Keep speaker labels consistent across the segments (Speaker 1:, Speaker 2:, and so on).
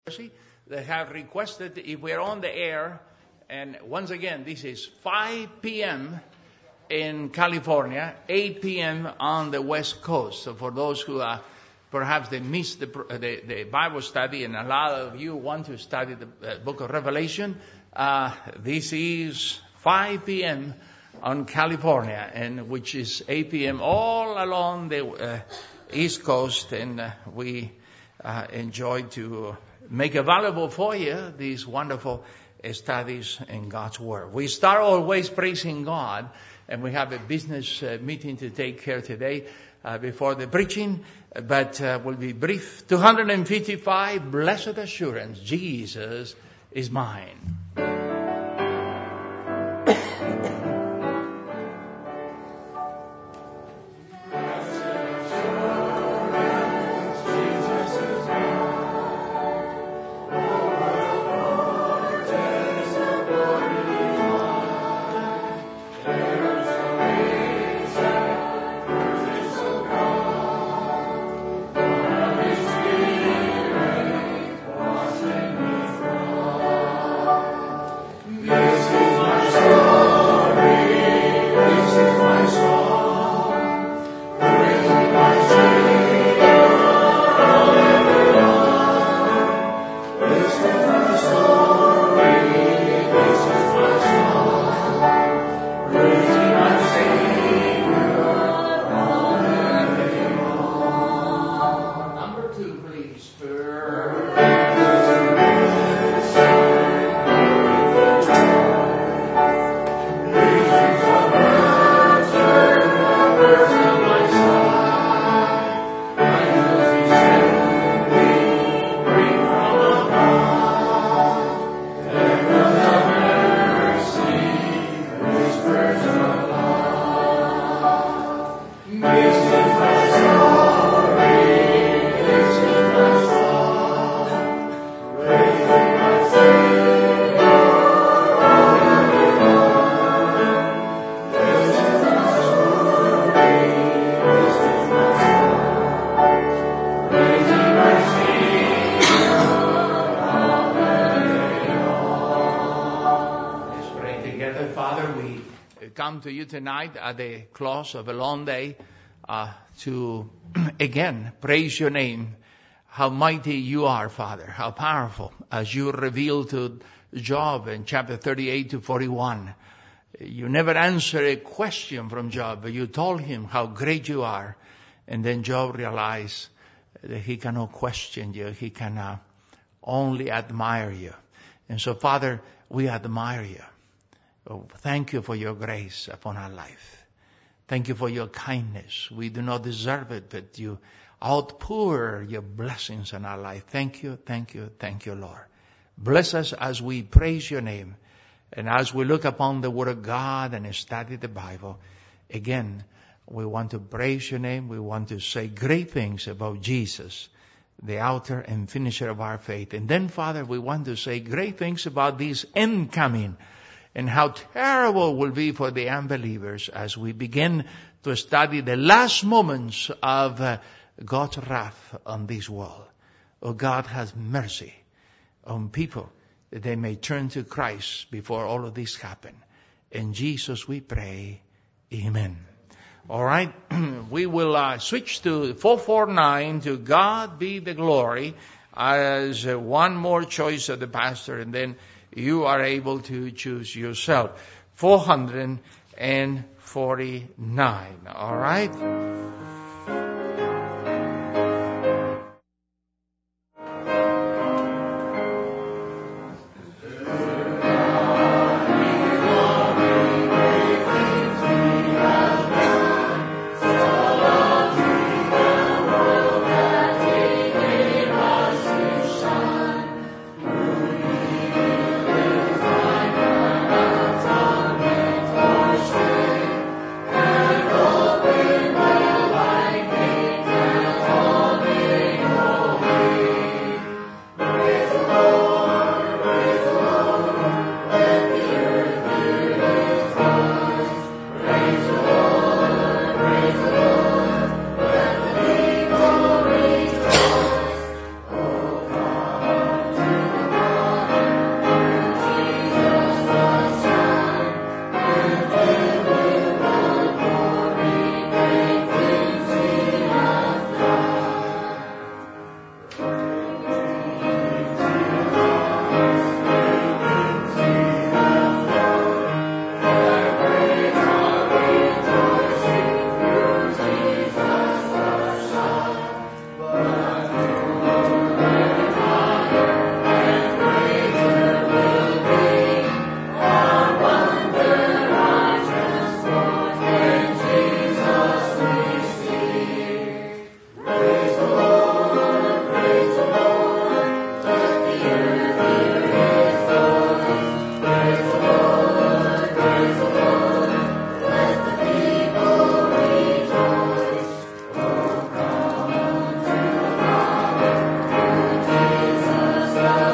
Speaker 1: They have requested if we're on the air, and once again, this is 5 p.m. in California, 8 p.m. on the West Coast. So for those who perhaps they missed the Bible study, and a lot of you want to study the book of Revelation, this is 5 p.m. on California, and which is 8 p.m. all along the East Coast, and we enjoy to make available for you these wonderful studies in God's Word. We start always praising God, and we have a business meeting to take care today before the preaching, but will be brief. 255, Blessed Assurance, Jesus is mine. To you tonight at the close of a long day to again praise your name. How mighty you are, Father, how powerful, as you revealed to Job in chapter 38 to 41. You never answered a question from Job, but you told him how great you are, and then Job realized that he cannot question you, he can only admire you. And so, Father, we admire you. Oh, thank you for your grace upon our life. Thank you for your kindness. We do not deserve it, but you outpour your blessings in our life. Thank you, thank you, thank you, Lord. Bless us as we praise your name. And as we look upon the Word of God and study the Bible, again, we want to praise your name. We want to say great things about Jesus, the author and finisher of our faith. And then, Father, we want to say great things about this end coming, and how terrible it will be for the unbelievers as we begin to study the last moments of God's wrath on this world. Oh, God, have mercy on people that they may turn to Christ before all of this happen. In Jesus we pray. Amen. All right. We will switch to 449, To God Be the Glory, as one more choice of the pastor, and then you are able to choose yourself. 449. All right?
Speaker 2: Life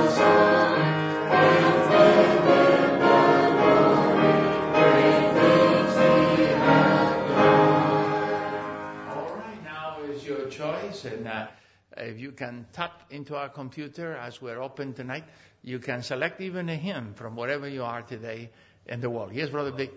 Speaker 1: And if you can tap into our computer as we're open tonight, you can select even a hymn from wherever you are today in the world. Yes, Brother Big?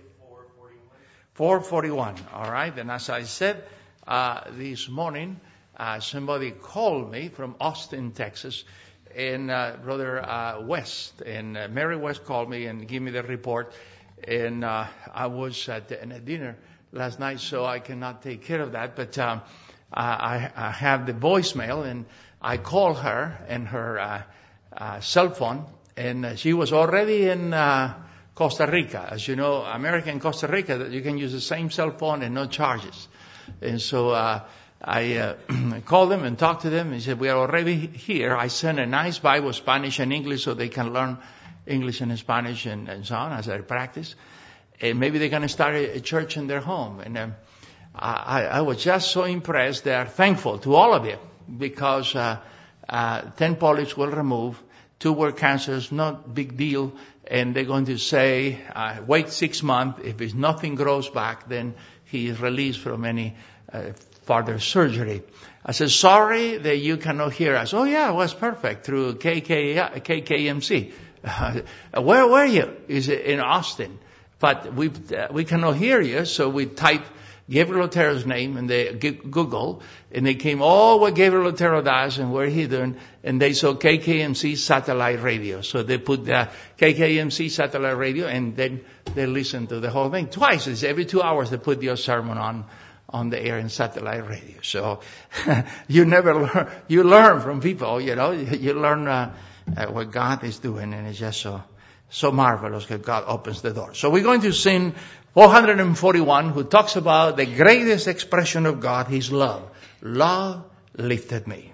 Speaker 1: 441. All right. And as I said this morning, somebody called me from Austin, Texas, and Brother West, and Mary West called me and gave me the report. And I was at a dinner last night, so I cannot take care of that. But I have the voicemail, and I called her and her cell phone, and she was already in Costa Rica. As you know, America and Costa Rica, you can use the same cell phone and no charges. And so I called them and talked to them, and said, we are already here. I sent a nice Bible, Spanish and English, so they can learn English and Spanish and so on as I practice. And maybe they're going to start a church in their home. And I was just so impressed. They are thankful to all of you because 10 polyps will remove, 2 were cancers, not big deal. And they're going to say, wait 6 months. If nothing grows back, then he is released from any further surgery. I said, sorry that you cannot hear us. Oh yeah, it was perfect through KKMC. Where were you? Is it in Austin? But we cannot hear you, so we typed Gabriel Otero's name in the Google, and they came all what Gabriel Otero does and where he doing, and they saw KKMC satellite radio. So they put the KKMC satellite radio, and then they listened to the whole thing twice. It's every 2 hours they put your sermon on the air in satellite radio. So you never learn. You learn from people, you know. You learn what God is doing, and it's just so marvelous that God opens the door. So we're going to sing 441, who talks about the greatest expression of God, His love. Love lifted me.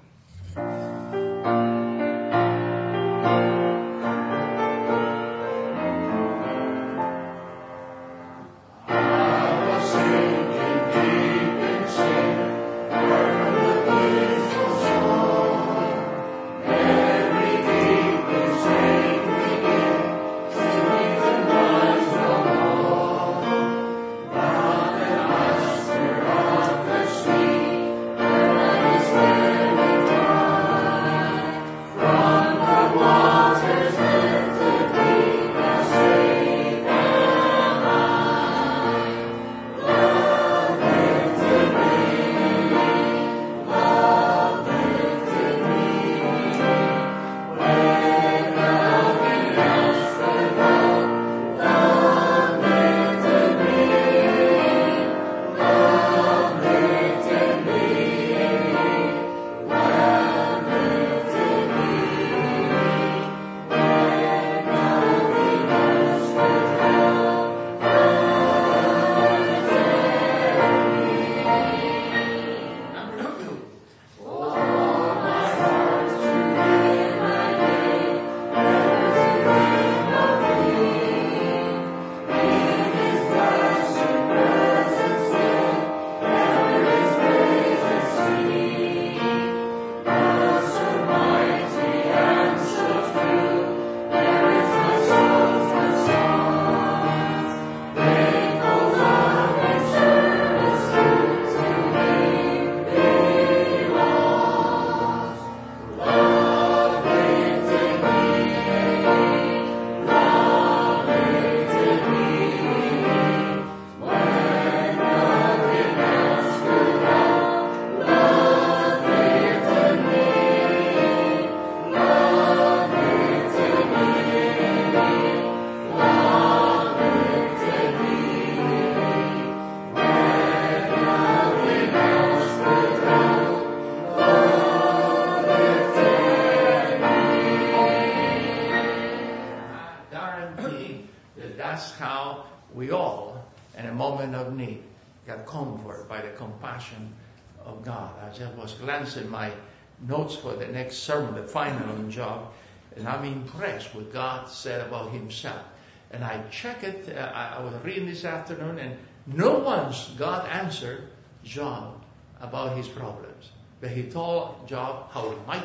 Speaker 1: Of God. I just was glancing my notes for the next sermon, the final job, and I'm impressed with God said about Himself. And I check it. I was reading this afternoon, and no once God answered Job about his problems, but He told Job how mighty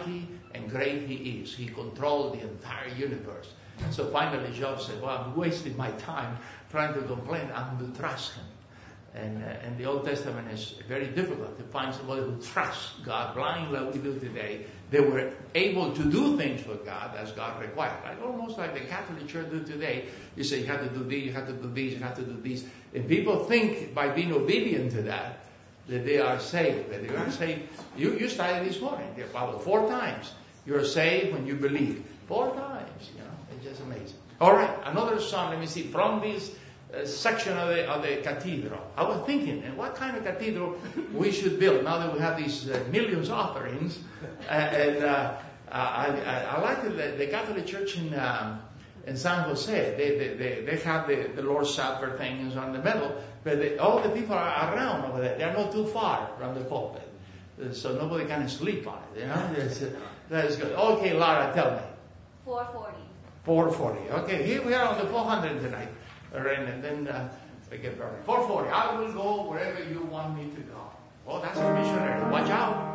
Speaker 1: and great He is. He controlled the entire universe. And so finally Job said, well, I'm wasting my time trying to complain. I'm going to trust Him. And the Old Testament is very difficult to find somebody who trusts God blindly like we do today. They were able to do things for God as God required. Like almost like the Catholic Church do today. You say you have to do this, you have to do this, you have to do this. And people think by being obedient to that they are saved. But they are saved. You started this morning. About 4 times. You're saved when you believe. 4 times. You know, it's just amazing. All right, another song. Let me see. From this section of the cathedral. I was thinking, and what kind of cathedral we should build now that we have these millions offerings. I like the Catholic Church in San Jose. They have the Lord's Supper things on the middle, but all the people are around over there. They're not too far from the pulpit, so nobody can sleep on it. You know, that is good. Okay, Lara, tell me.
Speaker 2: 440.
Speaker 1: 440. Okay, here we are on the 400 tonight. All right, and then we get started. 440. I will go wherever you want me to go. Oh, that's a missionary. Watch out.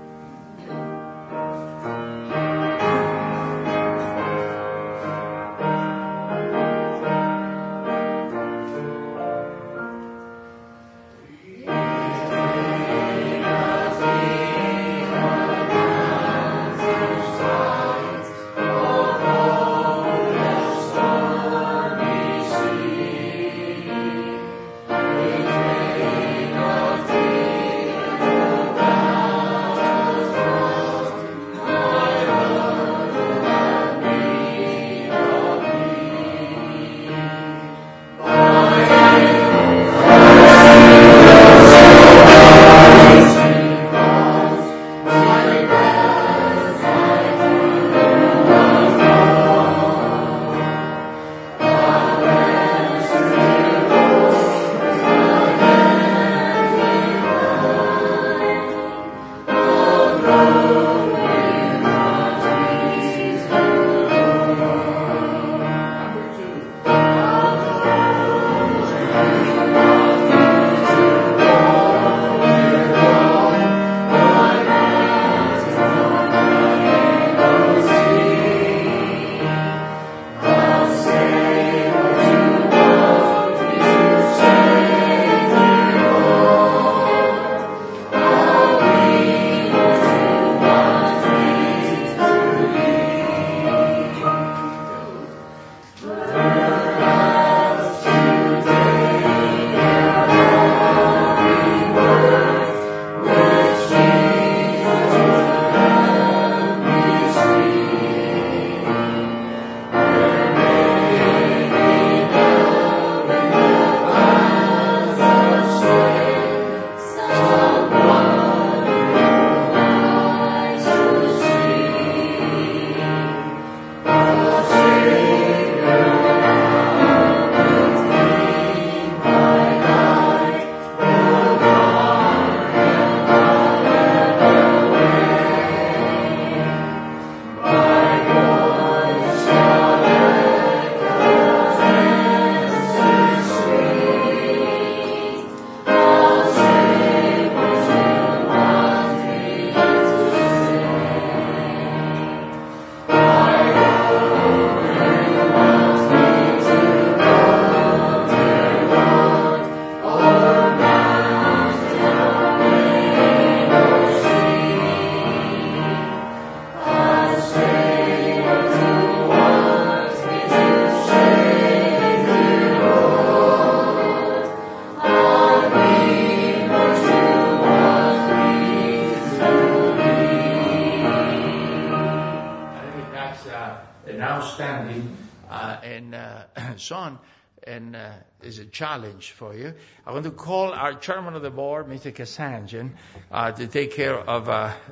Speaker 1: Son, and is a challenge for you. I want to call our chairman of the board, Mr. Kasanjan, to take care of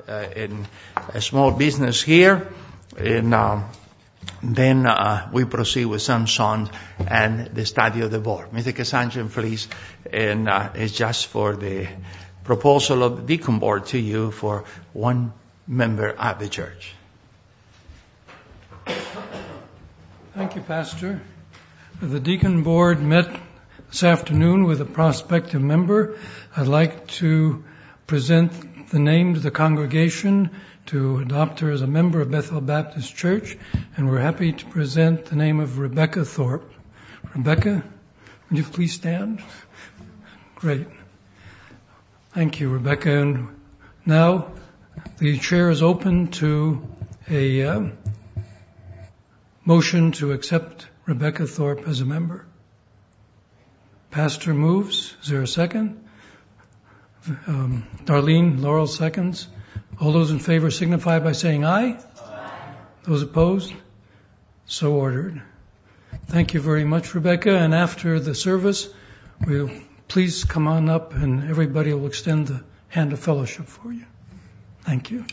Speaker 1: in a small business here. And then we proceed with some songs and the study of the board. Mr. Kasanjan, please. And it's just for the proposal of the deacon board to you for one member of the church.
Speaker 3: Thank you, Pastor. The deacon board met this afternoon with a prospective member. I'd like to present the name to the congregation to adopt her as a member of Bethel Baptist Church, and we're happy to present the name of Rebecca Thorpe. Rebecca, would you please stand? Great. Thank you, Rebecca. And now the chair is open to a motion to accept Rebecca Thorpe as a member. Pastor moves. Is there a second? Darlene Laurel seconds. All those in favor signify by saying aye. Aye. Those opposed? So ordered. Thank you very much, Rebecca. And after the service, we'll please come on up and everybody will extend the hand of fellowship for you. Thank you.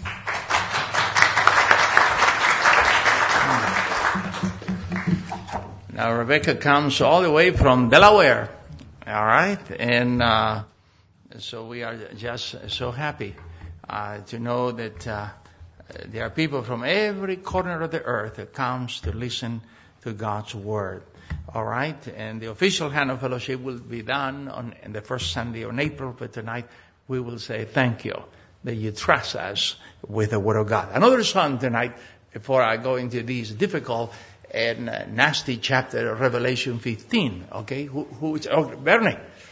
Speaker 1: Now, Rebecca comes all the way from Delaware. All right. And so we are just so happy to know that there are people from every corner of the earth that comes to listen to God's Word. All right. And the official hand of fellowship will be done on the first Sunday in April. But tonight we will say thank you that you trust us with the Word of God. Another song tonight before I go into these difficult and nasty chapter of Revelation 15. Okay. Who is Bernie?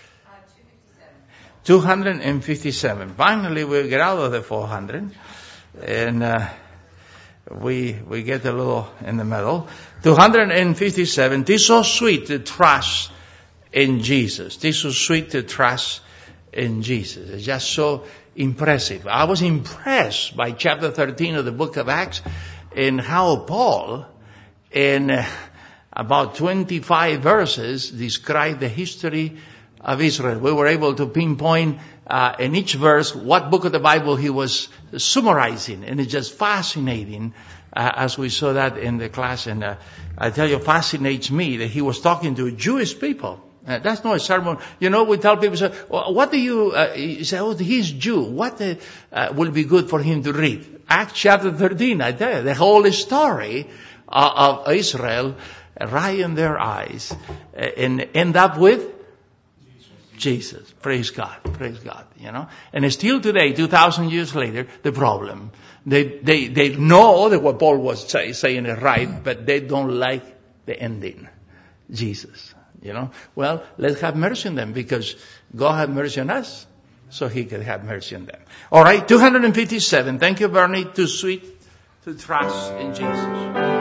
Speaker 1: 257. Finally, we'll get out of the 400. And we get a little in the middle. 257. It is so sweet to trust in Jesus. It is so sweet to trust in Jesus. It's just so impressive. I was impressed by chapter 13 of the book of Acts and how Paul, in about 25 verses, described the history of Israel. We were able to pinpoint in each verse what book of the Bible he was summarizing, and it's just fascinating as we saw that in the class. And I tell you, fascinates me that he was talking to Jewish people. That's not a sermon. You know, we tell people, well, what do you say? Oh, he's Jew. What will be good for him to read? Acts chapter 13. I tell you, the whole story of Israel right in their eyes, and end up with Jesus. Praise God. Praise God. You know, and still today, 2,000 years later, the problem. They know that what Paul was saying is right, but they don't like the ending. Jesus. You know, well, let's have mercy on them because God had mercy on us, so He could have mercy on them. All right, 257. Thank you, Bernie. Too sweet to trust in Jesus.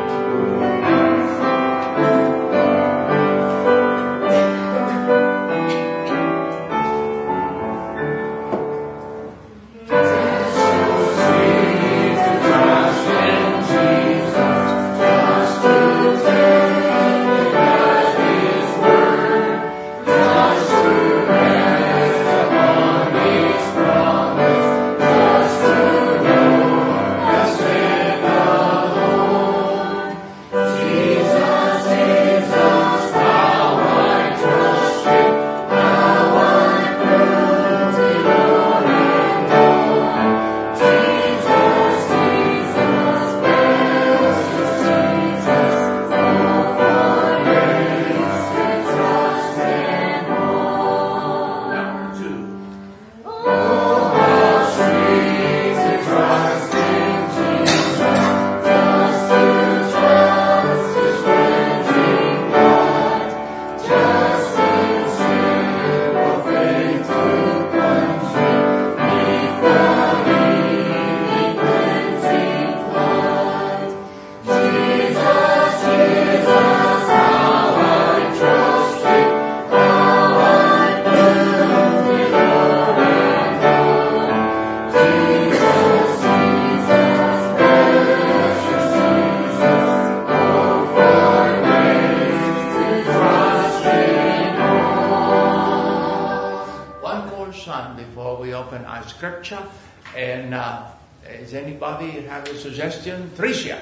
Speaker 1: Scripture. And does anybody have a suggestion? Tricia?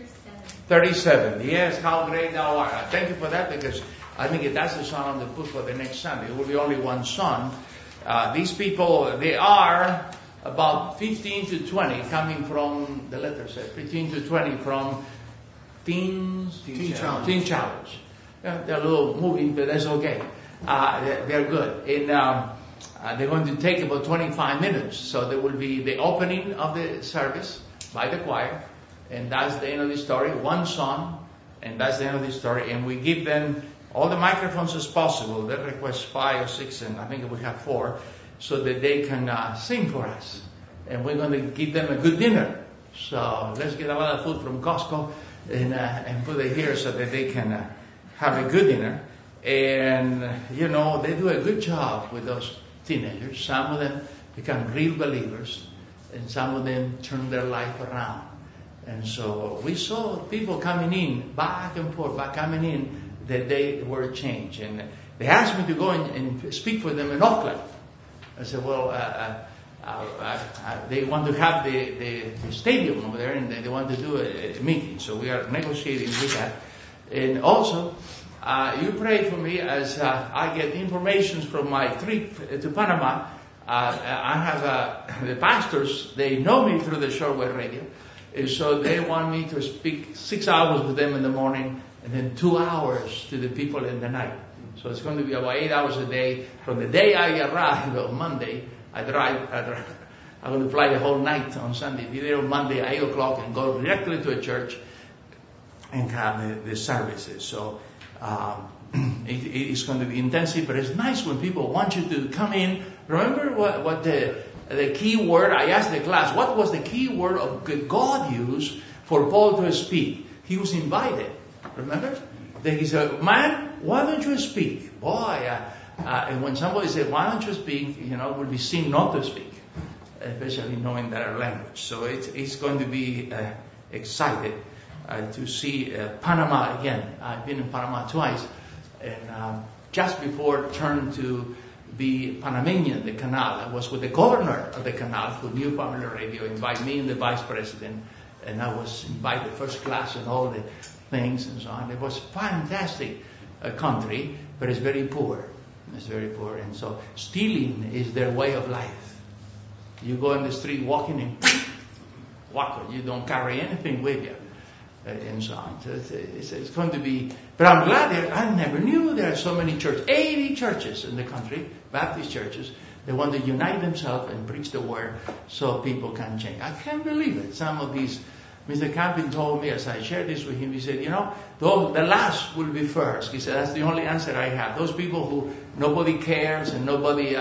Speaker 1: 37. Yes, how great thou art. Thank you for that, because I think that's the song on the book for the next Sunday. It will be only one song. These people, they are about 15 to 20 coming from, the letter says, 15 to 20 from Teen Challenge. Yeah, they're a little moving, but that's okay. They're good. And they're going to take about 25 minutes. So there will be the opening of the service by the choir, and that's the end of the story. One song, and that's the end of the story. And we give them all the microphones as possible. They request 5 or 6, and I think we have 4, so that they can sing for us. And we're going to give them a good dinner. So let's get a lot of food from Costco and put it here so that they can have a good dinner. And, you know, they do a good job with those teenagers. Some of them become real believers, and some of them turn their life around. And so we saw people coming in, back and forth, coming in, that they were changed. And they asked me to go and speak for them in Oakland. I said, well, they want to have the stadium over there, and they want to do a meeting. So we are negotiating with that. And also, you pray for me as I get information from my trip to Panama. I have the pastors, they know me through the shortwave radio. And so they want me to speak 6 hours with them in the morning, and then 2 hours to the people in the night. So it's going to be about 8 hours a day. From the day I arrive on Monday, I'm going to fly the whole night on Sunday. Be there on Monday at 8 o'clock and go directly to a church and have the services. So it's going to be intensive, but it's nice when people want you to come in. Remember what the key word, I asked the class, what was the key word of God used for Paul to speak? He was invited. Remember? Then he said, man, why don't you speak? Boy, and when somebody said, why don't you speak, you know, it would be seen not to speak, especially knowing their language. So it's going to be excited to see Panama again. I've been in Panama twice, and just before it turned to be Panamanian, the canal, I was with the governor of the canal who knew Family Radio, invited me and the vice president, and I was invited first class and all the things and so on. It was fantastic country, but it's very poor. It's very poor, and so stealing is their way of life. You go in the street walking and walk. You don't carry anything with you, and so on. So it's going to be. But I'm glad I never knew there are so many churches. 80 churches in the country, Baptist churches. They want to unite themselves and preach the word so people can change. I can't believe it. Some of these. Mr. Camping told me, as I shared this with him, he said, you know, the last will be first. He said, that's the only answer I have. Those people who nobody cares and nobody,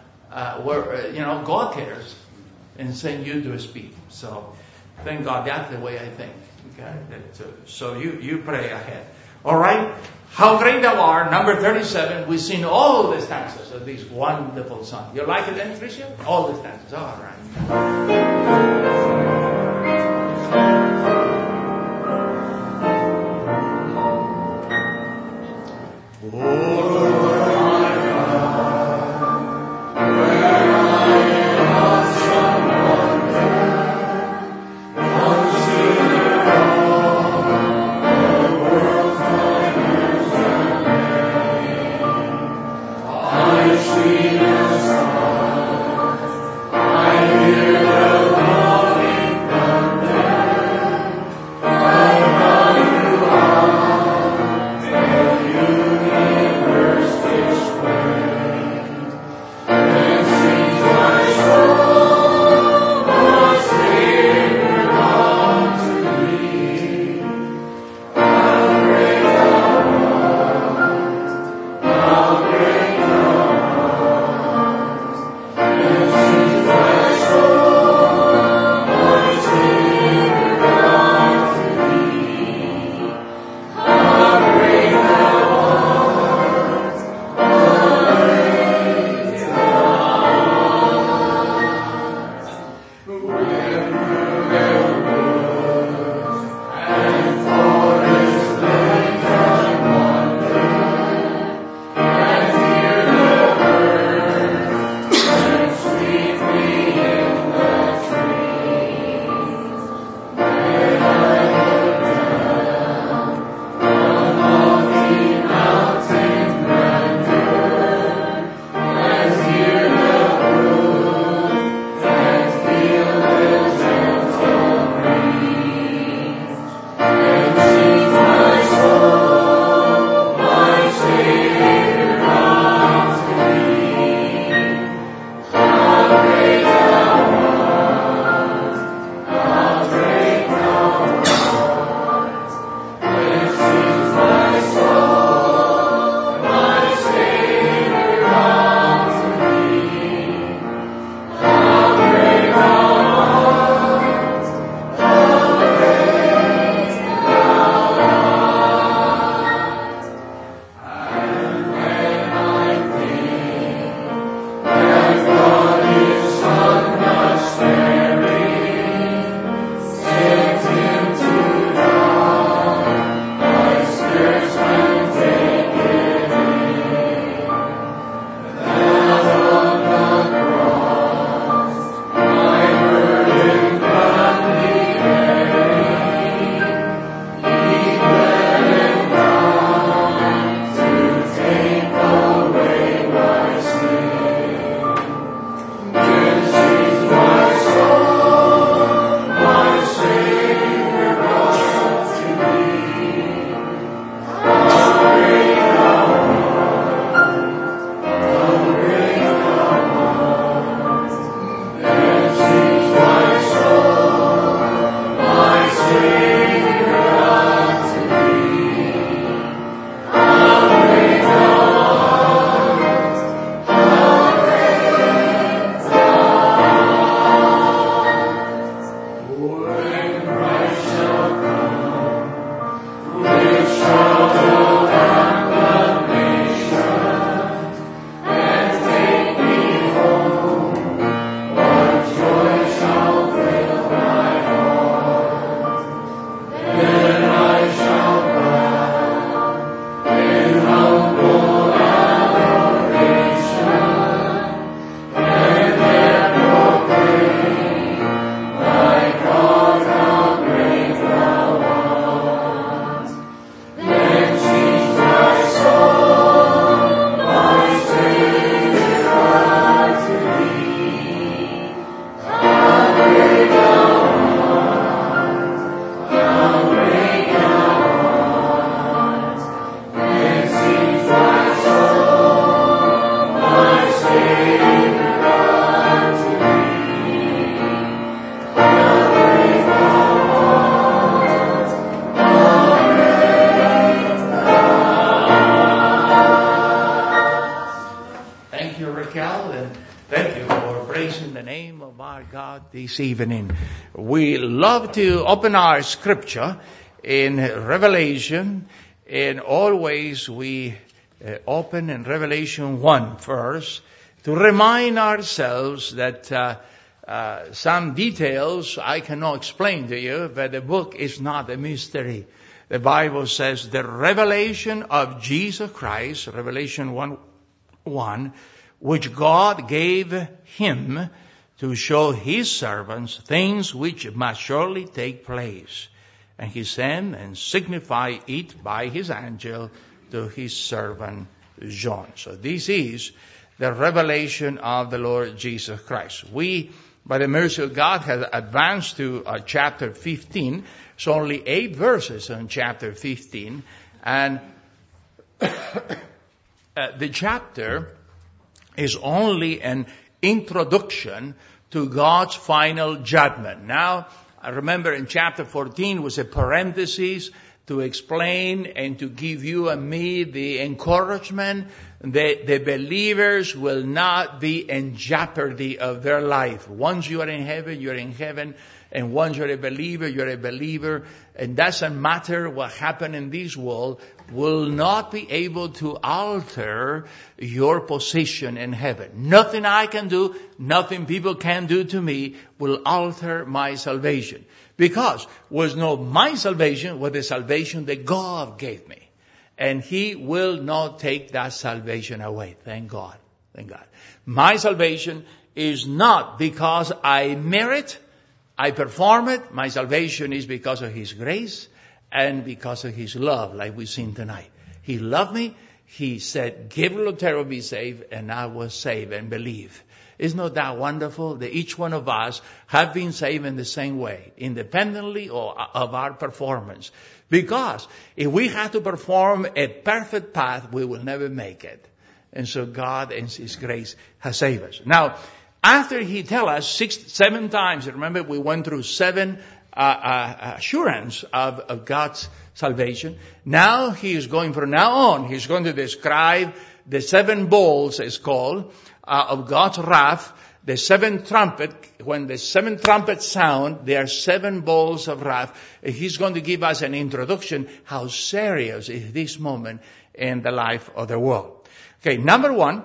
Speaker 1: God cares and send you to speak. So, thank God, that's the way I think. Okay? So you pray ahead. All right? How great thou art, number 37. We sing all the stanzas of this wonderful song. You like it then, Tricia? All the stanzas. All right.
Speaker 2: I hear the
Speaker 1: this evening. We love to open our scripture in Revelation, and always we open in Revelation 1 first to remind ourselves that some details I cannot explain to you, but the book is not a mystery. The Bible says the revelation of Jesus Christ, Revelation 1:1, which God gave him to show his servants things which must surely take place. And he sent and signified it by his angel to his servant John. So this is the revelation of the Lord Jesus Christ. We, by the mercy of God, have advanced to chapter 15. It's only 8 verses on chapter 15. And the chapter is only an introduction to God's final judgment. Now, I remember in chapter 14 was a parenthesis to explain and to give you and me the encouragement that the believers will not be in jeopardy of their life. Once you are in heaven, you're in heaven. And once you're a believer, you're a believer. And doesn't matter what happened in this world, will not be able to alter your position in heaven. Nothing I can do, nothing people can do to me will alter my salvation. Because was not my salvation, was the salvation that God gave me. And He will not take that salvation away. Thank God. Thank God. My salvation is not because I merit, I perform it. My salvation is because of His grace and because of His love, like we've seen tonight. He loved me. He said, Gabriel Otero be saved, and I was saved and believe. Isn't that wonderful that each one of us have been saved in the same way, independently of our performance? Because if we had to perform a perfect path, we will never make it. And so God in His grace has saved us. Now, after He tell us 7 times, remember we went through 7 assurance of God's salvation. Now He is going, from now on, He's going to describe the 7 bowls, it's called, of God's wrath. The 7th trumpet, when the 7th trumpet sound, there are 7 bowls of wrath. He's going to give us an introduction how serious is this moment in the life of the world. Okay, number 1,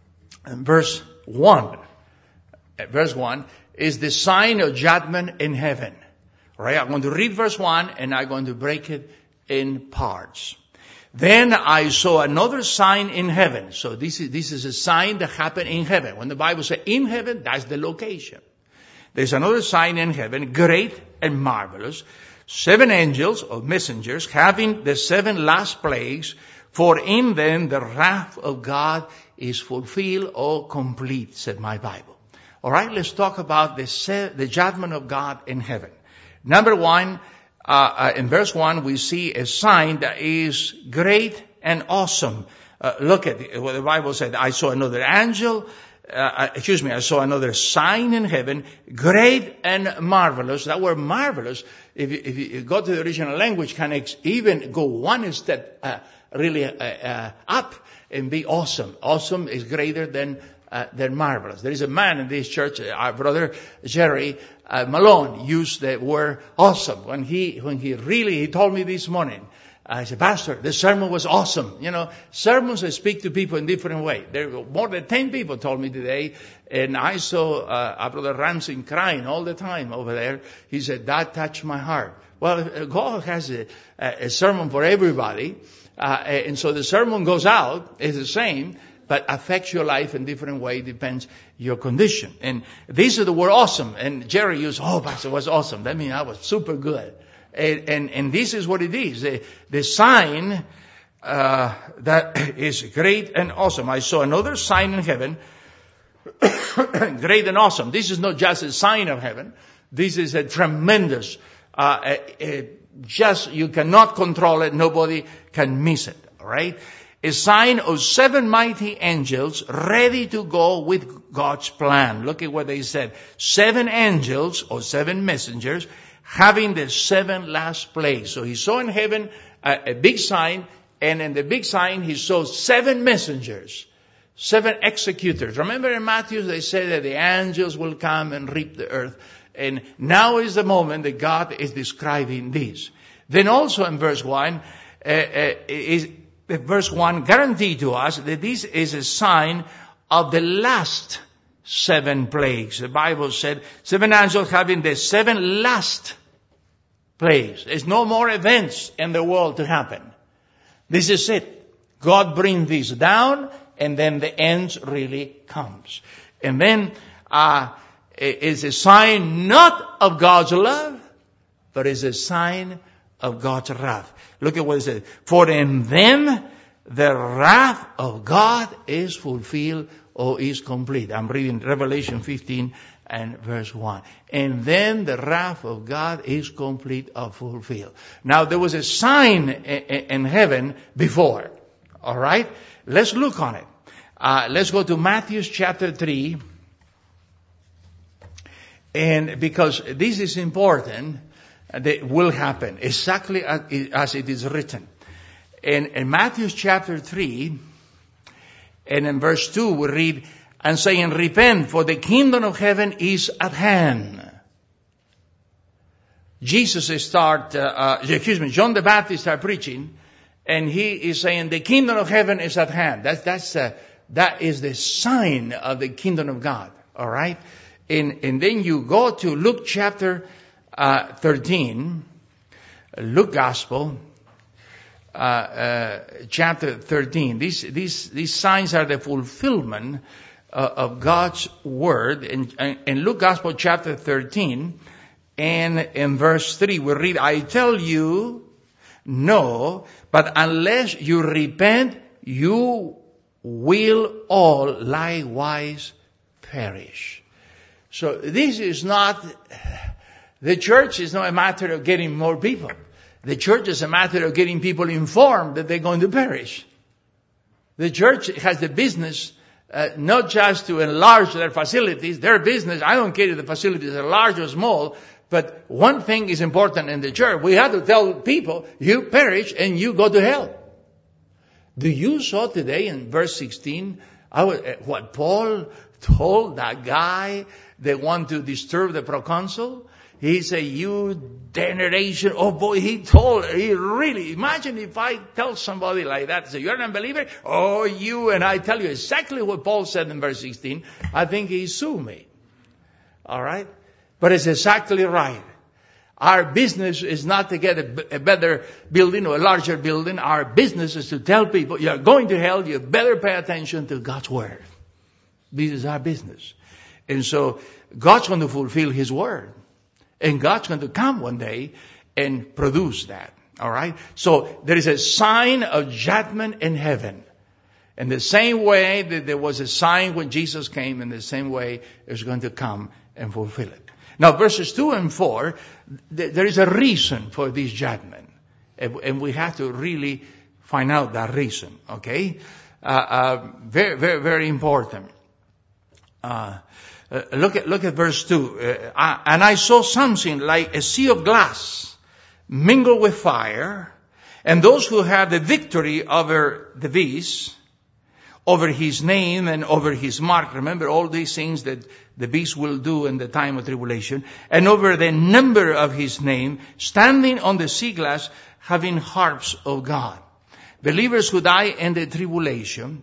Speaker 1: verse 1. Verse 1 is the sign of judgment in heaven. All right, I'm going to read verse 1 and I'm going to break it in parts. Then I saw another sign in heaven. So this is a sign that happened in heaven. When the Bible says in heaven, that's the location. There's another sign in heaven, great and marvelous. 7 angels or messengers having the 7 last plagues, for in them the wrath of God is fulfilled or complete, said my Bible. All right, let's talk about the judgment of God in heaven. Number 1, in verse 1, we see a sign that is great and awesome. Look at what the Bible said. I saw another angel, I saw another sign in heaven, great and marvelous. That word marvelous, if you go to the original language, can even go one step really up and be awesome. Awesome is greater than marvelous. There is a man in this church, our brother Jerry Malone, used the word awesome. When he told me this morning, I said, Pastor, the sermon was awesome. You know, sermons speak to people in different ways. There were more than 10 people told me today, and I saw our brother Ramsey crying all the time over there. He said, that touched my heart. Well, God has a sermon for everybody, and so the sermon goes out, it's the same, but affects your life in different way, depends your condition. And this is the word awesome. And Jerry used, Pastor, was awesome. That means I was super good. And this is what it is. The sign, that is great and awesome. I saw another sign in heaven, great and awesome. This is not just a sign of heaven. This is a tremendous, you cannot control it. Nobody can miss it. All right. A sign of 7 mighty angels ready to go with God's plan. Look at what they said. 7 angels or 7 messengers having the 7 last plagues. So he saw in heaven a big sign, and in the big sign he saw 7 messengers, 7 executors. Remember in Matthew they said that the angels will come and reap the earth. And now is the moment that God is describing this. Then also in verse 1, verse 1 guaranteed to us that this is a sign of the last 7 plagues. The Bible said 7 angels having the 7 last plagues. There's no more events in the world to happen. This is it. God brings this down, and then the end really comes. And then it's a sign not of God's love, but it's a sign of God's wrath. Look at what it says. For in them the wrath of God is fulfilled or is complete. I'm reading Revelation 15 and verse 1. And then the wrath of God is complete or fulfilled. Now there was a sign in heaven before. All right? Let's look on it. Let's go to Matthew chapter 3. And because this is important, that will happen exactly as it is written. In Matthew chapter 3, and in verse 2 we read, and saying, repent, for the kingdom of heaven is at hand. John the Baptist started preaching, and he is saying, the kingdom of heaven is at hand. That is the sign of the kingdom of God. All right? And then you go to Luke chapter 13, Luke Gospel, chapter 13. These signs are the fulfillment of God's word. In Luke Gospel chapter 13, and in verse 3 we read, I tell you, no, but unless you repent, you will all likewise perish. So this is not, the church is not a matter of getting more people. The church is a matter of getting people informed that they're going to perish. The church has the business, not just to enlarge their facilities, their business, I don't care if the facilities are large or small, but one thing is important in the church. We have to tell people, you perish and you go to hell. Do you saw today in verse 16, what Paul told that guy that want to disturb the proconsul? He said, you generation, oh boy, he really, imagine if I tell somebody like that, say, you're an unbeliever? Oh, you, and I tell you exactly what Paul said in verse 16, I think he sued me. Alright? But it's exactly right. Our business is not to get a better building or a larger building. Our business is to tell people, you're going to hell, you better pay attention to God's word. This is our business. And so, God's going to fulfill His word. And God's going to come one day and produce that. Alright? So, there is a sign of judgment in heaven. In the same way that there was a sign when Jesus came, in the same way it's going to come and fulfill it. Now, verses 2 and 4, there is a reason for this judgment. And we have to really find out that reason. Okay? Very, very, very important. Look at verse 2. And I saw something like a sea of glass mingled with fire, and those who have the victory over the beast, over his name and over his mark. Remember all these things that the beast will do in the time of tribulation. And over the number of his name, standing on the sea glass, having harps of God. Believers who die in the tribulation,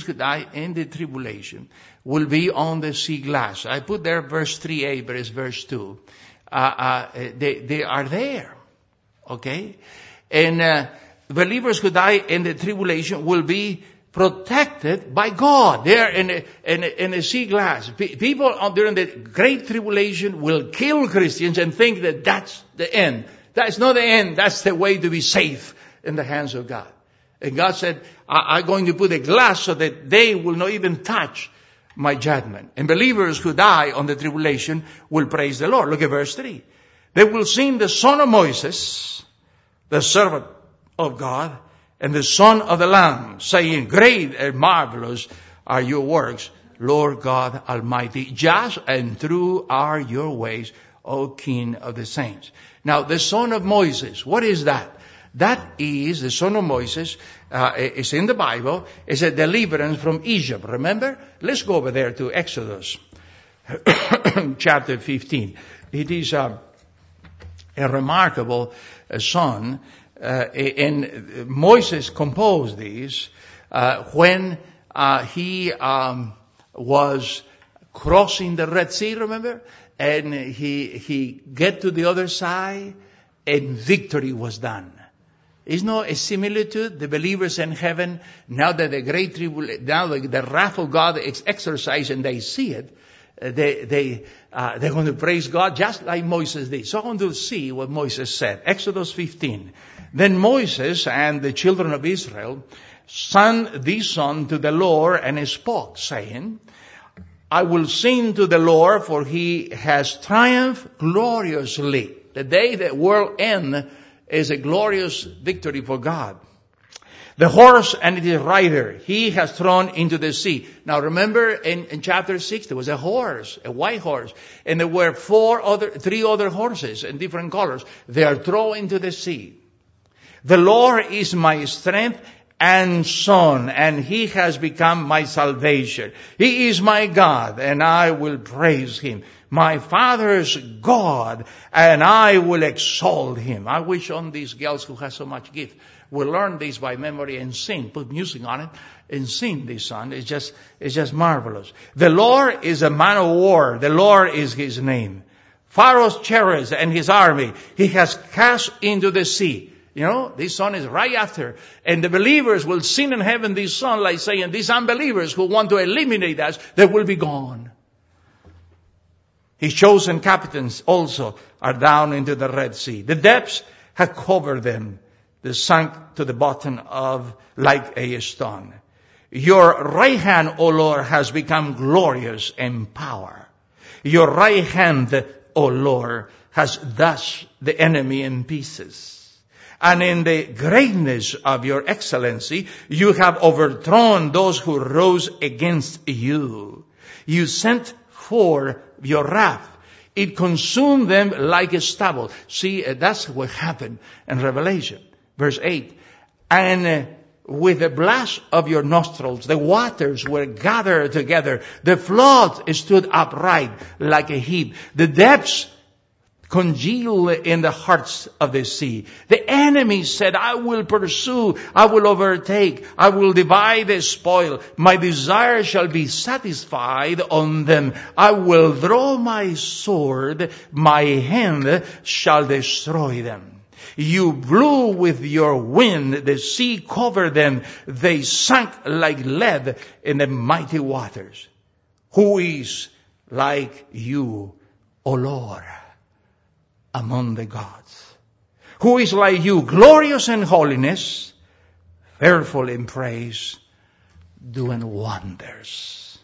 Speaker 1: will be on the sea glass. I put there verse 3a, but it's verse 2. They are there. Okay? And believers who die in the tribulation will be protected by God. They're in a sea glass. People during the great tribulation will kill Christians and think that that's the end. That's not the end. That's the way to be safe in the hands of God. And God said, I'm going to put a glass so that they will not even touch my judgment. And believers who die on the tribulation will praise the Lord. Look at verse 3. They will sing the song of Moses, the servant of God, and the Son of the Lamb, saying, great and marvelous are your works, Lord God Almighty. Just and true are your ways, O King of the saints. Now, the Son of Moses, what is that? That is, the Son of Moses, is in the Bible, is a deliverance from Egypt. Remember? Let's go over there to Exodus. chapter 15. It is a remarkable song, and Moses composed this when he was crossing the Red Sea, remember? And he get to the other side, and victory was done. Is not a similitude? The believers in heaven, now that the great now the wrath of God is exercised and they see it, they're going to praise God just like Moses did. So I want to see what Moses said. Exodus 15. Then Moses and the children of Israel sang this song to the Lord and spoke, saying, I will sing to the Lord, for he has triumphed gloriously. The day that world ends is a glorious victory for God. The horse and its rider, he has thrown into the sea. Now remember in chapter 6, there was a horse, a white horse, and there were three other horses in different colors. They are thrown into the sea. The Lord is my strength and son, and he has become my salvation. He is my God, and I will praise him. My father's God, and I will exalt him. I wish on these girls who have so much gift will learn this by memory and sing, put music on it, and sing this song. It's just marvelous. The Lord is a man of war. The Lord is his name. Pharaoh's chariots and his army, he has cast into the sea. You know, this song is right after. And the believers will sing in heaven this song like saying, these unbelievers who want to eliminate us, they will be gone. His chosen captains also are down into the Red Sea. The depths have covered them. They sunk to the bottom of like a stone. Your right hand, O Lord, has become glorious in power. Your right hand, O Lord, has dashed the enemy in pieces. And in the greatness of your excellency, you have overthrown those who rose against you. You sent forth your wrath. It consumed them like a stubble. See, that's what happened in Revelation. Verse 8. And with the blast of your nostrils, the waters were gathered together. The flood stood upright like a heap. The depths congealed in the hearts of the sea. The enemy said, I will pursue, I will overtake, I will divide the spoil. My desire shall be satisfied on them. I will draw my sword, my hand shall destroy them. You blew with your wind, the sea covered them. They sank like lead in the mighty waters. Who is like you, O Lord, among the gods? Who is like you, glorious in holiness, fearful in praise, doing wonders?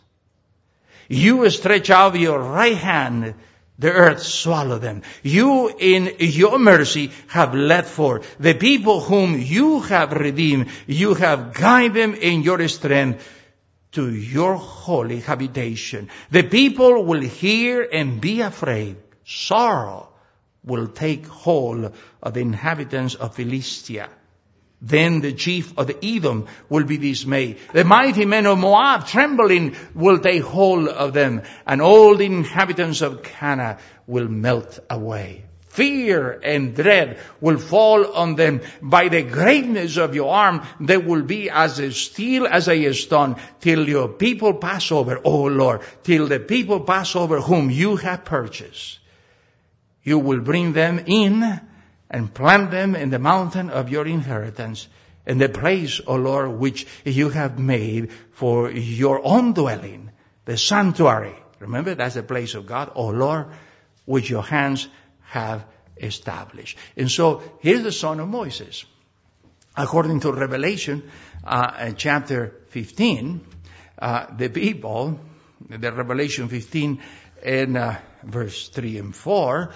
Speaker 1: You stretch out your right hand, the earth swallow them. You in your mercy have led forth the people whom you have redeemed. You have guided them in your strength to your holy habitation. The people will hear and be afraid. Sorrow will take hold of the inhabitants of Philistia. Then the chief of the Edom will be dismayed. The mighty men of Moab, trembling, will take hold of them. And all the inhabitants of Canaan will melt away. Fear and dread will fall on them. By the greatness of your arm, they will be as still as a stone, till your people pass over, O Lord, till the people pass over whom you have purchased. You will bring them in and plant them in the mountain of your inheritance, in the place, O Lord, which you have made for your own dwelling, the sanctuary. Remember, that's the place of God, O Lord, which your hands have established. And so, here's the son of Moses. According to Revelation, chapter 15, the people, the Revelation 15 and verse 3 and 4,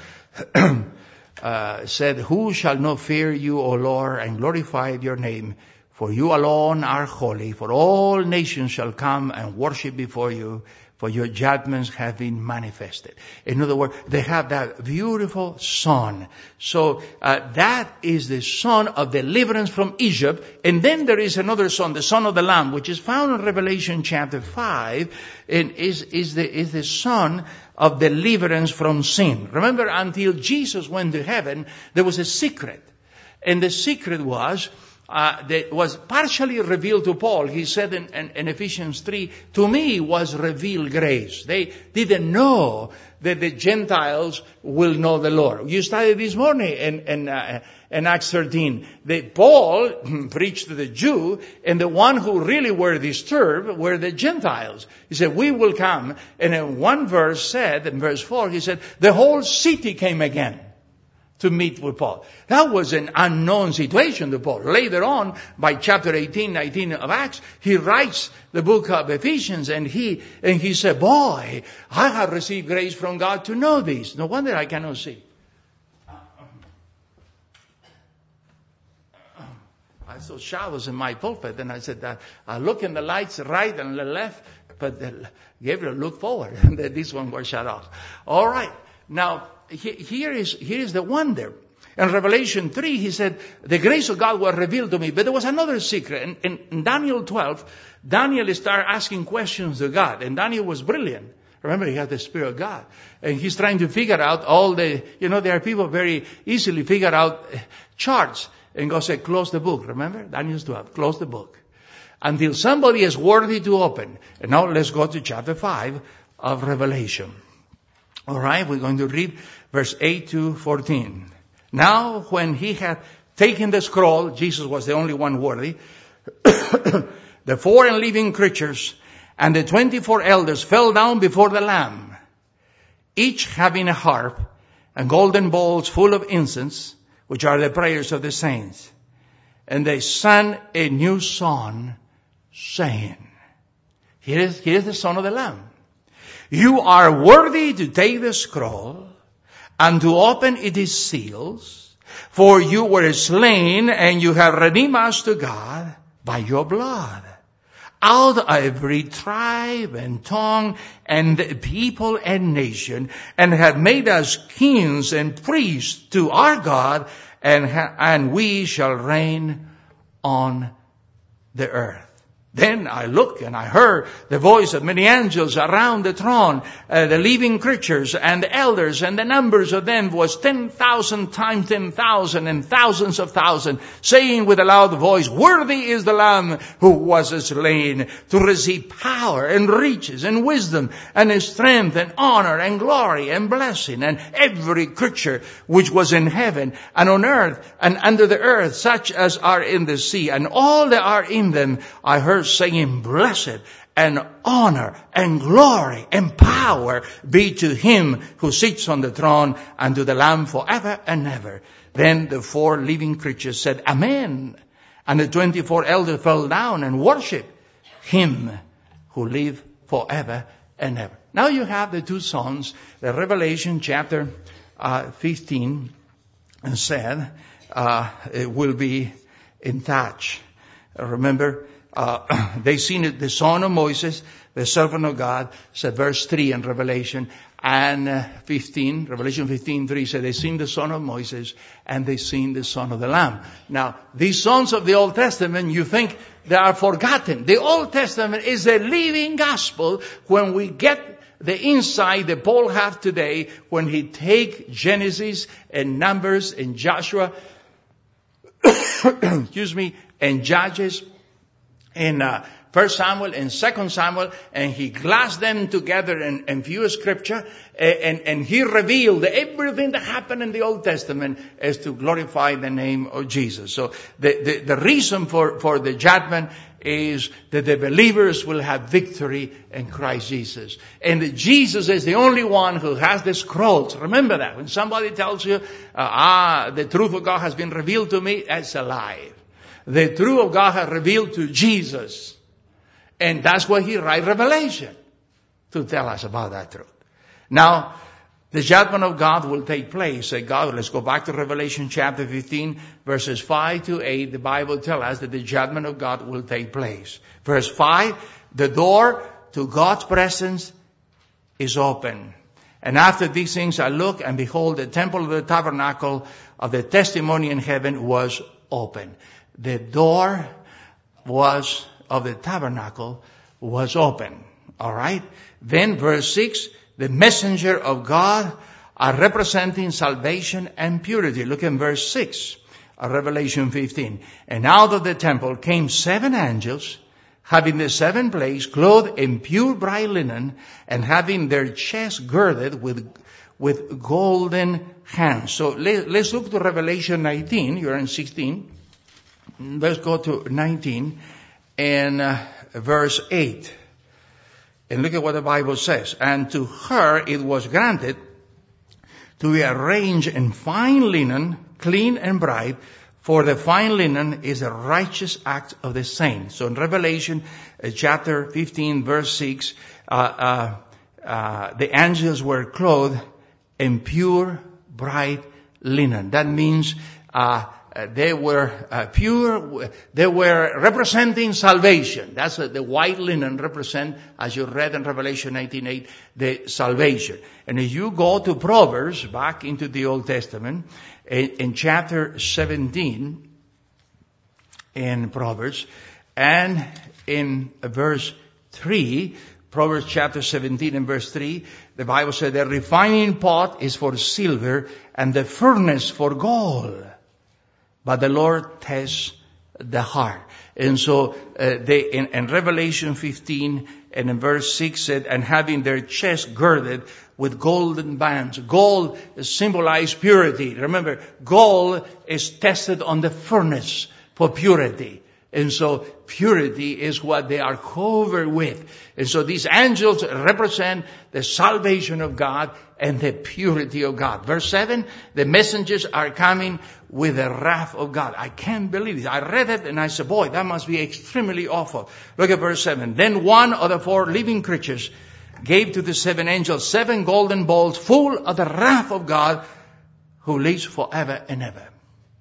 Speaker 1: said, who shall not fear you, O Lord, and glorify your name? For you alone are holy, for all nations shall come and worship before you, for your judgments have been manifested. In other words, they have that beautiful son. So that is the son of deliverance from Egypt. And then there is another son, the son of the Lamb, which is found in Revelation chapter 5, and is the son of deliverance from sin. Remember, until Jesus went to heaven, there was a secret. And the secret was, that was partially revealed to Paul. He said in Ephesians 3, to me was revealed grace. They didn't know that the Gentiles will know the Lord. You studied this morning in Acts 13. Paul preached to the Jew, and the one who really were disturbed were the Gentiles. He said, we will come. And in one verse said, in verse 4, he said, the whole city came again to meet with Paul. That was an unknown situation to Paul. Later on, by chapter 18, 19 of Acts, he writes the book of Ephesians, and he said, boy, I have received grace from God to know this. No wonder I cannot see. I saw shadows in my pulpit, and I said, I look in the lights right and the left, but Gabriel looked forward, and this one was shut off. All right. Now, here is the wonder. In Revelation 3, he said, the grace of God was revealed to me. But there was another secret. In Daniel 12, Daniel started asking questions to God. And Daniel was brilliant. Remember, he had the Spirit of God. And he's trying to figure out all the, there are people very easily figure out charts. And God said, close the book. Remember? Daniel 12, close the book. Until somebody is worthy to open. And now let's go to chapter 5 of Revelation. All right, we're going to read verse 8 to 14. Now, when he had taken the scroll, Jesus was the only one worthy, the 4 living creatures and the 24 elders fell down before the Lamb, each having a harp and golden bowls full of incense, which are the prayers of the saints. And they sang a new song, saying, here is the Son of the Lamb. You are worthy to take the scroll and to open its seals, for you were slain and you have redeemed us to God by your blood, out of every tribe and tongue and people and nation, and have made us kings and priests to our God, and we shall reign on the earth. Then I looked and I heard the voice of many angels around the throne, the living creatures and the elders, and the numbers of them was 10,000 times 10,000 and thousands of thousands, saying with a loud voice, worthy is the Lamb who was slain to receive power and riches and wisdom and strength and honor and glory and blessing. And every creature which was in heaven and on earth and under the earth, such as are in the sea, and all that are in them, I heard saying, blessed and honor and glory and power be to him who sits on the throne and to the Lamb forever and ever. Then the 4 living creatures said, Amen. And the 24 elders fell down and worshiped him who lives forever and ever. Now you have the 2 sons, the Revelation chapter 15, and said it will be in touch. Remember, they seen it, the son of Moses, the servant of God, said verse 3 in Revelation, and Revelation 15:3 said they seen the son of Moses and they seen the son of the Lamb. Now, these sons of the Old Testament, you think they are forgotten. The Old Testament is a living gospel when we get the insight that Paul have today when he take Genesis and Numbers and Joshua, and Judges, in 1 Samuel and 2 Samuel, and he glassed them together in few scripture, and he revealed everything that happened in the Old Testament as to glorify the name of Jesus. So the reason for the judgment is that the believers will have victory in Christ Jesus. And Jesus is the only one who has the scrolls. Remember that. When somebody tells you, the truth of God has been revealed to me, that's a lie. The truth of God has revealed to Jesus. And that's why he writes Revelation, to tell us about that truth. Now, the judgment of God will take place. Let's go back to Revelation chapter 15, verses 5 to 8. The Bible tells us that the judgment of God will take place. Verse 5, the door to God's presence is open. And after these things I looked, and behold, the temple of the tabernacle of the testimony in heaven was open. The door of the tabernacle was open. All right? Then verse 6, the messenger of God are representing salvation and purity. Look in verse 6 of Revelation 15. And out of the temple came 7 angels, having the 7 plagues, clothed in pure bright linen, and having their chests girded with golden hands. So let's look to Revelation 19. You're in 16. Let's go to 19 and verse 8. And look at what the Bible says. And to her it was granted to be arranged in fine linen, clean and bright, for the fine linen is a righteous act of the saints. So in Revelation chapter 15 verse 6, the angels were clothed in pure, bright linen. That means they were pure. They were representing salvation. That's the white linen represent, as you read in Revelation 19:8, the salvation. And if you go to Proverbs, back into the Old Testament, in chapter 17, in Proverbs, and in verse 3, Proverbs chapter 17 and verse 3, the Bible said the refining pot is for silver and the furnace for gold. But the Lord tests the heart. And so, in Revelation 15 and in verse 6 said, and having their chests girded with golden bands. Gold symbolizes purity. Remember, gold is tested on the furnace for purity. And so purity is what they are covered with. And so these angels represent the salvation of God and the purity of God. Verse 7, the messengers are coming with the wrath of God. I can't believe this. I read it and I said, boy, that must be extremely awful. Look at verse 7. Then one of the 4 living creatures gave to the 7 angels 7 golden bowls full of the wrath of God who lives forever and ever.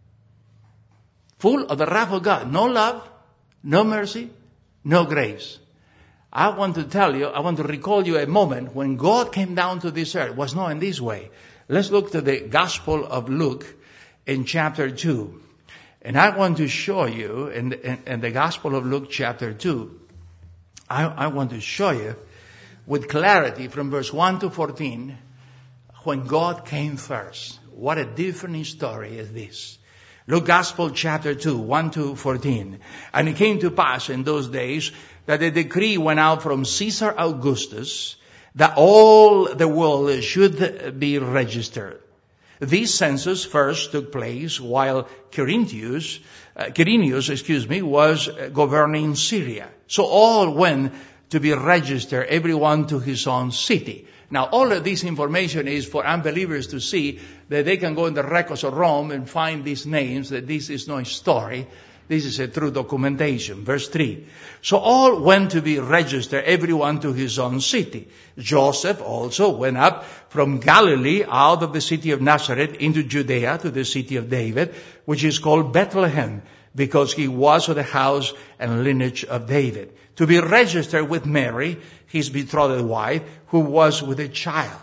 Speaker 1: Full of the wrath of God. No love, no mercy, no grace. I want to recall you a moment when God came down to this earth. It was not in this way. Let's look to the Gospel of Luke in chapter 2. And I want to show you in the Gospel of Luke chapter 2, I want to show you with clarity from verse 1 to 14 when God came first. What a different story is this. Luke Gospel chapter 2, 1 to 14. And it came to pass in those days that a decree went out from Caesar Augustus that all the world should be registered. This census first took place while Quirinius, was governing Syria. So all went to be registered, everyone to his own city. Now, all of this information is for unbelievers to see that they can go in the records of Rome and find these names, that this is no story. This is a true documentation. Verse 3. So all went to be registered, everyone to his own city. Joseph also went up from Galilee out of the city of Nazareth into Judea to the city of David, which is called Bethlehem, because he was of the house and lineage of David, to be registered with Mary, his betrothed wife, who was with a child.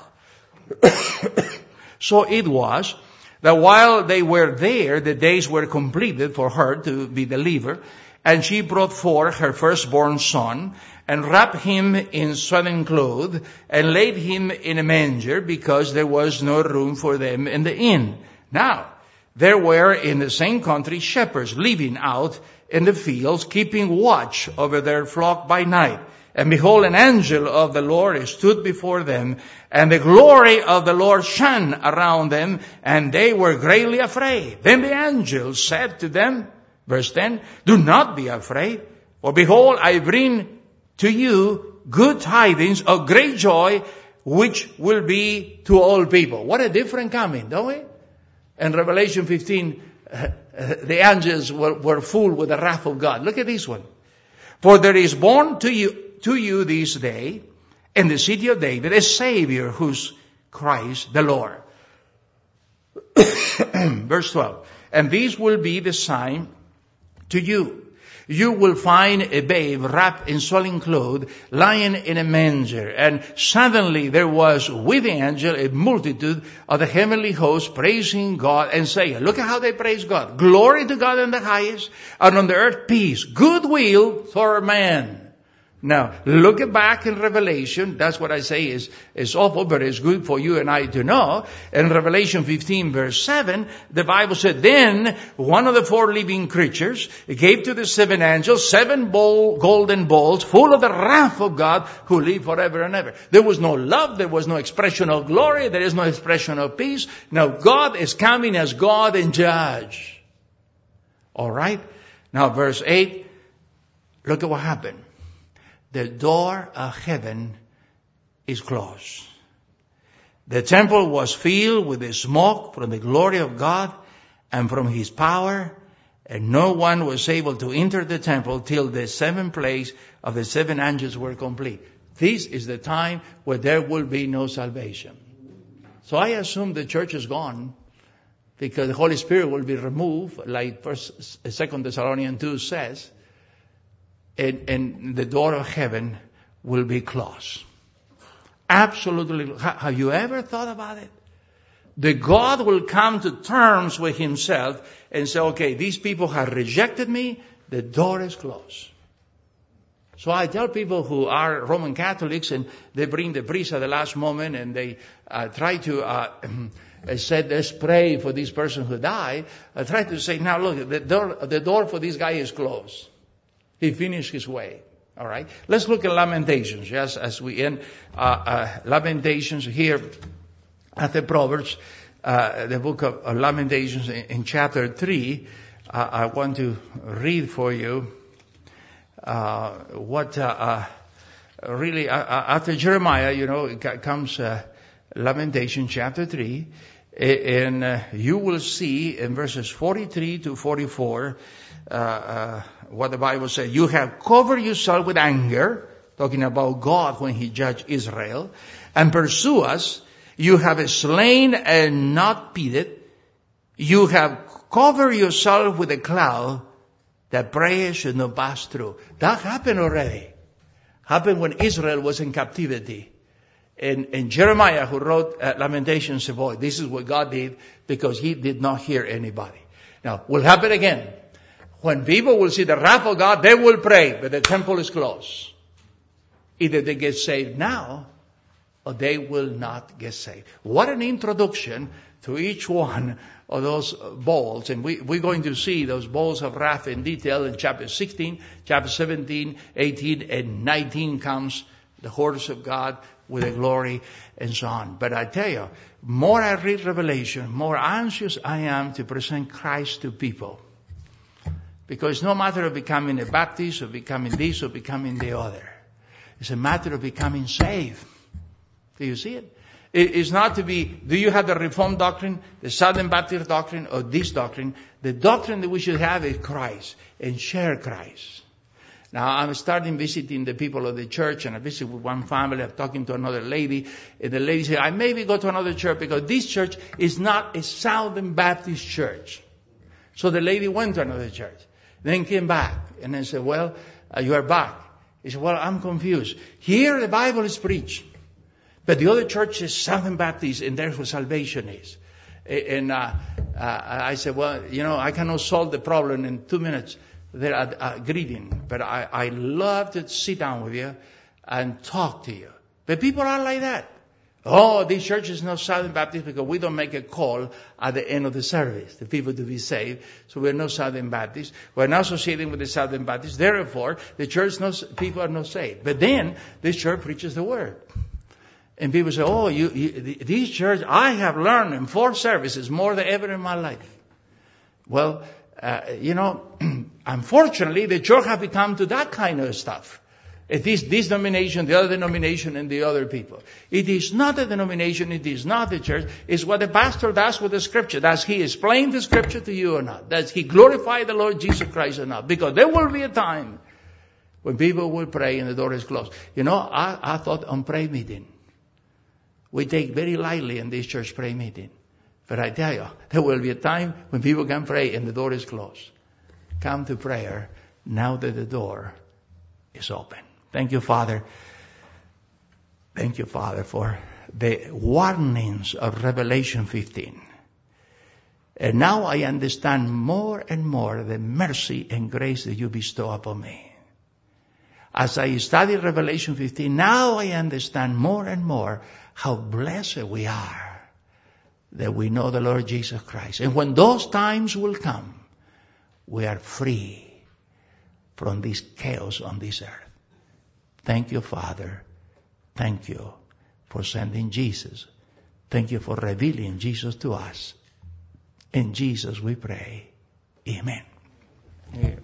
Speaker 1: So it was that while they were there, the days were completed for her to be delivered, and she brought forth her firstborn son, and wrapped him in swaddling clothes, and laid him in a manger, because there was no room for them in the inn. Now, there were in the same country shepherds living out in the fields, keeping watch over their flock by night. And behold, an angel of the Lord stood before them, and the glory of the Lord shone around them, and they were greatly afraid. Then the angel said to them, verse 10, do not be afraid, for behold, I bring to you good tidings of great joy, which will be to all people. What a different coming, don't we? In Revelation 15, the angels were full with the wrath of God. Look at this one. For there is born to you this day in the city of David a Savior, who's Christ the Lord. Verse 12. And this will be the sign to you. you will find a babe wrapped in swaddling clothes, lying in a manger. And suddenly there was with the angel a multitude of the heavenly host praising God and saying, look at how they praise God. Glory to God in the highest, and on the earth peace, goodwill for man. Now, look back in Revelation. That's what I say is awful, but it's good for you and I to know. In Revelation 15 verse 7, the Bible said, then one of the four living creatures gave to the seven angels 7 golden bowls full of the wrath of God who live forever and ever. There was no love. There was no expression of glory. There is no expression of peace. Now, God is coming as God and judge. All right. Now, verse 8, look at what happened. The door of heaven is closed. The temple was filled with the smoke from the glory of God and from His power, and no one was able to enter the temple till the 7 plagues of the 7 angels were complete. This is the time where there will be no salvation. So I assume the church is gone because the Holy Spirit will be removed, like 2 Thessalonians 2 says. And the door of heaven will be closed. Absolutely. Have you ever thought about it? The God will come to terms with Himself and say, okay, these people have rejected me. The door is closed. So I tell people who are Roman Catholics and they bring the priest at the last moment and they try to say, let's pray for this person who died. I try to say, now look, the door for this guy is closed. He finished his way. All right. Let's look at Lamentations. Yes, as we end Lamentations here at the Proverbs, the book of Lamentations in chapter 3. I want to read for you what really after Jeremiah, comes Lamentation chapter 3, and you will see in verses 43 to 44. What the Bible says, you have covered yourself with anger, talking about God when He judged Israel, and pursue us. You have slain and not pitied. You have covered yourself with a cloud that prayer should not pass through. That happened already. Happened when Israel was in captivity. And Jeremiah, who wrote Lamentations, said, boy, this is what God did because He did not hear anybody. Now, will happen again. When people will see the wrath of God, they will pray, but the temple is closed. Either they get saved now, or they will not get saved. What an introduction to each one of those bowls. And we're going to see those bowls of wrath in detail in chapter 16, chapter 17, 18, and 19 comes the hordes of God with the glory and so on. But I tell you, more I read Revelation, more anxious I am to present Christ to people. Because it's no matter of becoming a Baptist or becoming this or becoming the other. It's a matter of becoming saved. Do you see it? It's not to be, do you have the Reformed doctrine, the Southern Baptist doctrine, or this doctrine? The doctrine that we should have is Christ and share Christ. Now, I'm starting visiting the people of the church, and I visit with one family. I'm talking to another lady, and the lady said, I maybe go to another church because this church is not a Southern Baptist church. So the lady went to another church. Then came back. And I said, well, you are back. He said, well, I'm confused. Here the Bible is preached. But the other church is Southern Baptist, and there's where salvation is. And I said, well, I cannot solve the problem in 2 minutes. They're at greeting. But I love to sit down with you and talk to you. But people are like that. Oh, this church is not Southern Baptist because we don't make a call at the end of the service, the people to be saved. So we're not Southern Baptist. We're not associating with the Southern Baptist. Therefore, the church people are not saved. But then, this church preaches the word. And people say, oh, this church, I have learned in 4 services more than ever in my life. Well, unfortunately, the church has become to that kind of stuff. It is this denomination, the other denomination, and the other people. It is not a denomination. It is not the church. It's what the pastor does with the Scripture. Does he explain the Scripture to you or not? Does he glorify the Lord Jesus Christ or not? Because there will be a time when people will pray and the door is closed. I thought on prayer meeting. We take very lightly in this church prayer meeting. But I tell you, there will be a time when people can pray and the door is closed. Come to prayer now that the door is open. Thank you, Father. Thank you, Father, for the warnings of Revelation 15. And now I understand more and more the mercy and grace that you bestow upon me. As I study Revelation 15, now I understand more and more how blessed we are that we know the Lord Jesus Christ. And when those times will come, we are free from this chaos on this earth. Thank you, Father. Thank you for sending Jesus. Thank you for revealing Jesus to us. In Jesus we pray. Amen.